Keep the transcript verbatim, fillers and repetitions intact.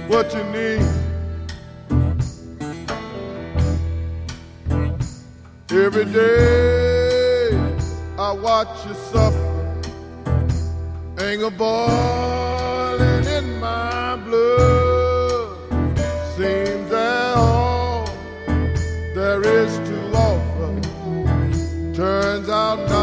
what you need. Every day I watch you suffer, anger boiling in my blood. Seems that all there is to offer turns out not